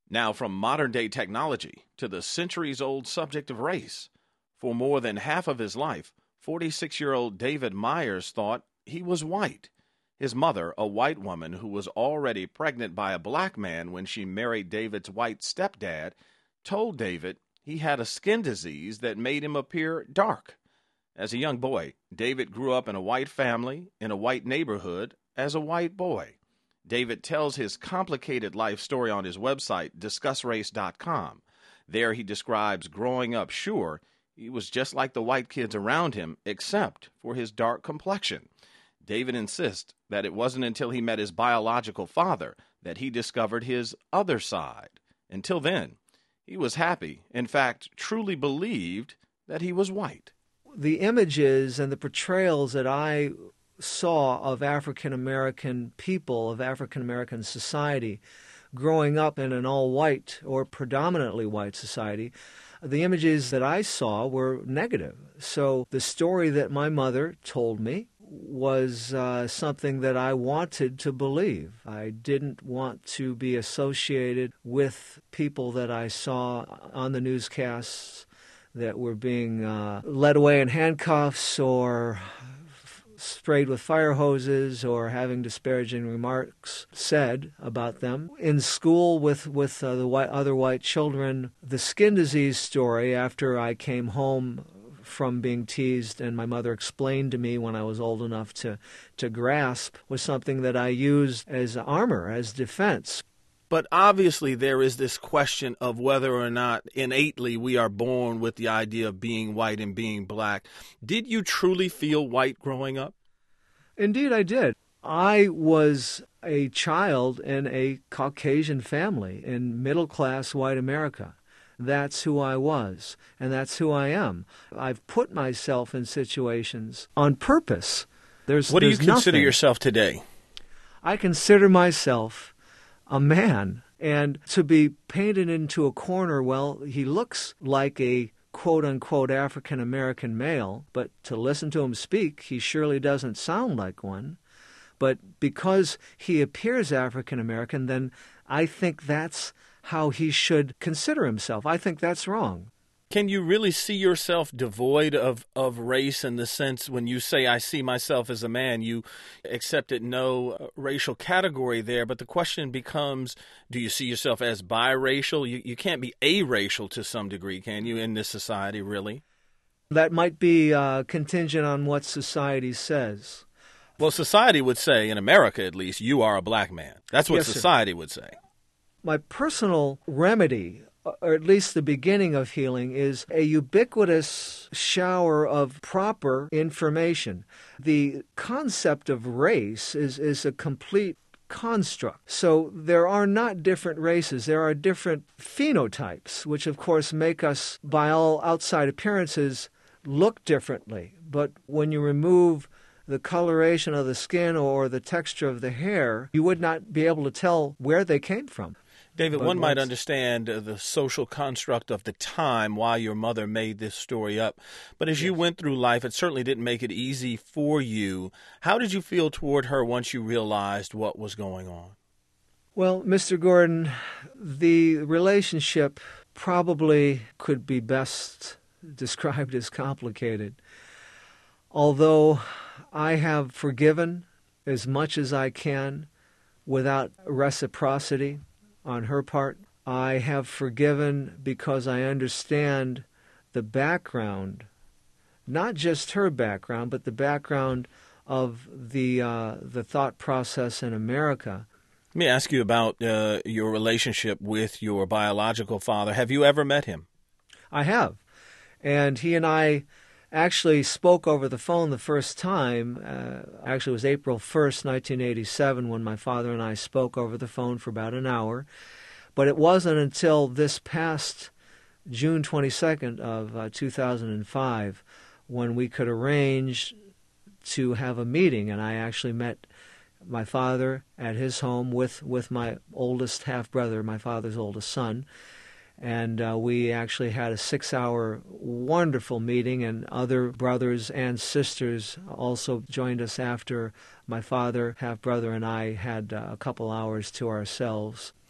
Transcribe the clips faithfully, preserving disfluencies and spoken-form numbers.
Now, from modern-day technology to the centuries-old subject of race, for more than half of his life, forty-six-year-old David Myers thought he was white. His mother, a white woman who was already pregnant by a black man when she married David's white stepdad, told David he had a skin disease that made him appear dark. As a young boy, David grew up in a white family, in a white neighborhood, as a white boy. David tells his complicated life story on his website, discuss race dot com. There he describes growing up sure he was just like the white kids around him, except for his dark complexion. David insists that it wasn't until he met his biological father that he discovered his other side. Until then, he was happy, in fact, truly believed that he was white. The images and the portrayals that I saw of African-American people, of African-American society, growing up in an all-white or predominantly white society, the images that I saw were negative. So the story that my mother told me was uh, something that I wanted to believe. I didn't want to be associated with people that I saw on the newscasts that were being uh, led away in handcuffs or sprayed with fire hoses or having disparaging remarks said about them. In school with, with uh, the white, other white children, the skin disease story, after I came home from being teased and my mother explained to me when I was old enough to, to grasp, was something that I used as armor, as defense. But obviously there is this question of whether or not innately we are born with the idea of being white and being black. Did you truly feel white growing up? Indeed, I did. I was a child in a Caucasian family in middle-class white America. That's who I was, and that's who I am. I've put myself in situations on purpose. There's, what do you there's consider nothing. yourself today? I consider myself a man, and to be painted into a corner, well, he looks like a quote-unquote African-American male, but to listen to him speak, he surely doesn't sound like one. But because he appears African-American, then I think that's how he should consider himself. I think that's wrong. Can you really see yourself devoid of, of race in the sense when you say, I see myself as a man, you accepted no racial category there, but the question becomes, do you see yourself as biracial? You, you can't be aracial to some degree, can you, in this society, really? That might be uh, contingent on what society says. Well, society would say, in America at least, you are a black man. That's what Yes, society sir. would say. My personal remedy, or at least the beginning of healing, is a ubiquitous shower of proper information. The concept of race is, is a complete construct. So there are not different races. There are different phenotypes, which of course make us, by all outside appearances, look differently. But when you remove the coloration of the skin or the texture of the hair, you would not be able to tell where they came from. David, But one might once- understand uh, the social construct of the time why your mother made this story up. But as you Yes. went through life, it certainly didn't make it easy for you. How did you feel toward her once you realized what was going on? Well, Mister Gordon, the relationship probably could be best described as complicated. Although I have forgiven as much as I can without reciprocity on her part, I have forgiven because I understand the background, not just her background, but the background of the uh, the thought process in America. Let me ask you about uh, your relationship with your biological father. Have you ever met him? I have. And he and I actually spoke over the phone the first time. Uh, actually, it was April first, nineteen eighty-seven, when my father and I spoke over the phone for about an hour. But it wasn't until this past June twenty-second of uh, two thousand five when we could arrange to have a meeting, and I actually met my father at his home with, with my oldest half-brother, my father's oldest son. And uh, we actually had a six-hour wonderful meeting, and other brothers and sisters also joined us after my father, half-brother, and I had uh, a couple hours to ourselves.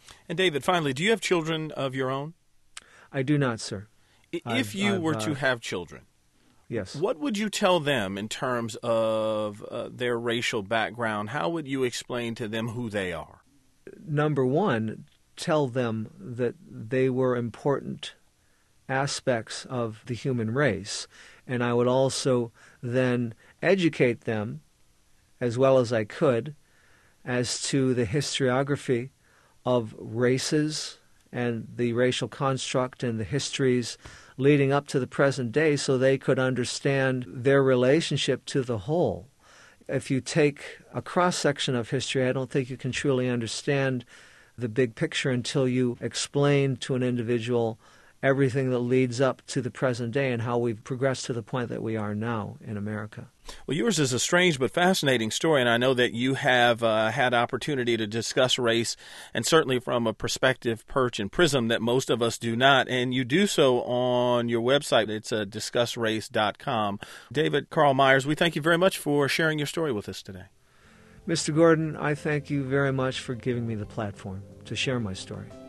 And David, finally, do you have children of your own? I do not, sir. If I've, you I've, were uh, to have children, yes. what would you tell them in terms of uh, their racial background? How would you explain to them who they are? Number one, tell them that they were important aspects of the human race. And I would also then educate them, as well as I could, as to the historiography of races and the racial construct and the histories leading up to the present day so they could understand their relationship to the whole. If you take a cross-section of history, I don't think you can truly understand the big picture until you explain to an individual everything that leads up to the present day and how we've progressed to the point that we are now in America. Well, yours is a strange but fascinating story, and I know that you have uh, had opportunity to discuss race, and certainly from a perspective, perch, and prism that most of us do not, and you do so on your website. It's uh, discuss race dot com. David Carl Myers, we thank you very much for sharing your story with us today. Mister Gordon, I thank you very much for giving me the platform to share my story.